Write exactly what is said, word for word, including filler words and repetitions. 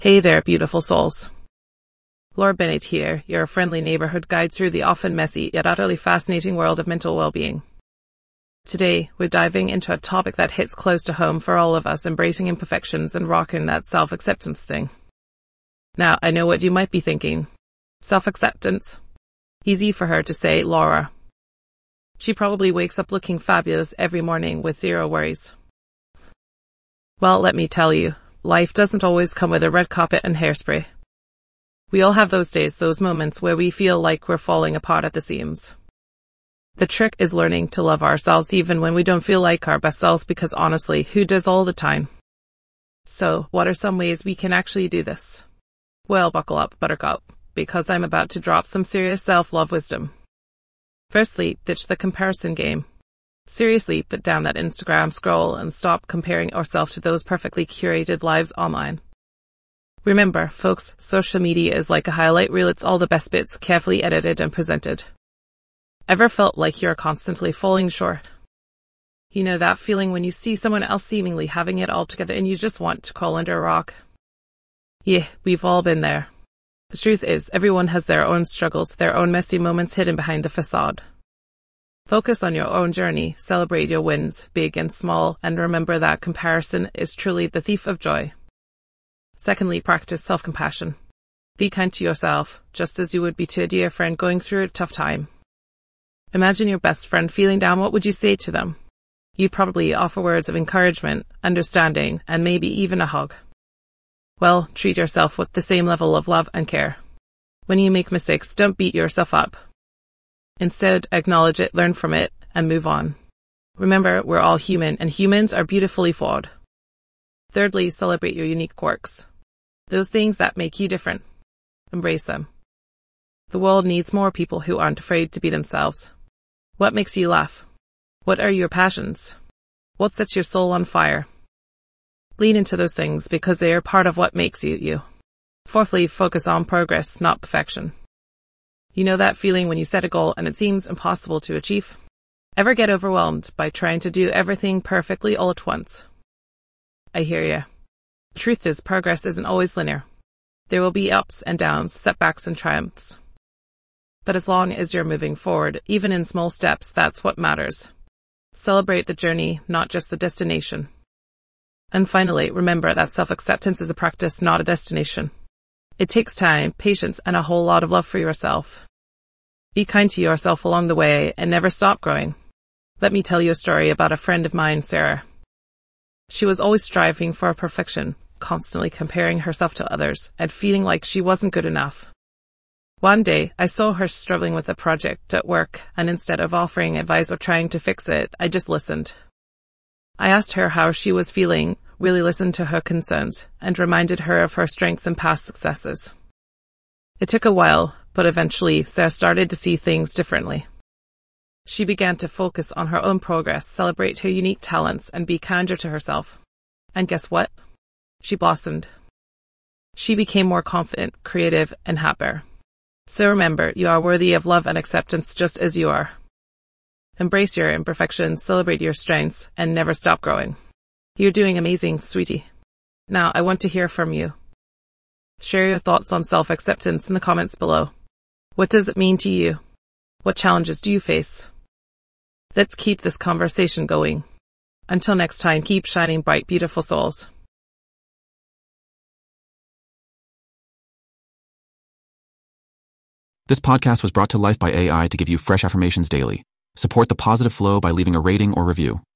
Hey there, beautiful souls. Laura Bennett here, your friendly neighborhood guide through the often messy yet utterly fascinating world of mental well-being. Today, we're diving into a topic that hits close to home for all of us, embracing imperfections and rocking that self-acceptance thing. Now, I know what you might be thinking. Self-acceptance? Easy for her to say, Laura. She probably wakes up looking fabulous every morning with zero worries. Well, let me tell you, life doesn't always come with a red carpet and hairspray. We all have those days, those moments where we feel like we're falling apart at the seams. The trick is learning to love ourselves even when we don't feel like our best selves, because honestly, who does all the time? So, what are some ways we can actually do this? Well, buckle up, buttercup, because I'm about to drop some serious self-love wisdom. Firstly, ditch the comparison game. Seriously, put down that Instagram scroll and stop comparing ourselves to those perfectly curated lives online. Remember, folks, social media is like a highlight reel. It's all the best bits, carefully edited and presented. Ever felt like you're constantly falling short? You know that feeling when you see someone else seemingly having it all together and you just want to crawl under a rock? Yeah, we've all been there. The truth is, everyone has their own struggles, their own messy moments hidden behind the facade. Focus on your own journey, celebrate your wins, big and small, and remember that comparison is truly the thief of joy. Secondly, practice self-compassion. Be kind to yourself, just as you would be to a dear friend going through a tough time. Imagine your best friend feeling down. What would you say to them? You'd probably offer words of encouragement, understanding, and maybe even a hug. Well, treat yourself with the same level of love and care. When you make mistakes, don't beat yourself up. Instead, acknowledge it, learn from it, and move on. Remember, we're all human, and humans are beautifully flawed. Thirdly, celebrate your unique quirks. Those things that make you different. Embrace them. The world needs more people who aren't afraid to be themselves. What makes you laugh? What are your passions? What sets your soul on fire? Lean into those things because they are part of what makes you you. Fourthly, focus on progress, not perfection. You know that feeling when you set a goal and it seems impossible to achieve? Ever get overwhelmed by trying to do everything perfectly all at once? I hear ya. The truth is, progress isn't always linear. There will be ups and downs, setbacks and triumphs. But as long as you're moving forward, even in small steps, that's what matters. Celebrate the journey, not just the destination. And finally, remember that self-acceptance is a practice, not a destination. It takes time, patience, and a whole lot of love for yourself. Be kind to yourself along the way and never stop growing. Let me tell you a story about a friend of mine, Sarah. She was always striving for perfection, constantly comparing herself to others and feeling like she wasn't good enough. One day, I saw her struggling with a project at work, and instead of offering advice or trying to fix it, I just listened. I asked her how she was feeling, really listened to her concerns, and reminded her of her strengths and past successes. It took a while, but eventually Sarah started to see things differently. She began to focus on her own progress, celebrate her unique talents, and be kinder to herself. And guess what? She blossomed. She became more confident, creative, and happier. So remember, you are worthy of love and acceptance just as you are. Embrace your imperfections, celebrate your strengths, and never stop growing. You're doing amazing, sweetie. Now, I want to hear from you. Share your thoughts on self-acceptance in the comments below. What does it mean to you? What challenges do you face? Let's keep this conversation going. Until next time, keep shining bright, beautiful souls. This podcast was brought to life by A I to give you fresh affirmations daily. Support the positive flow by leaving a rating or review.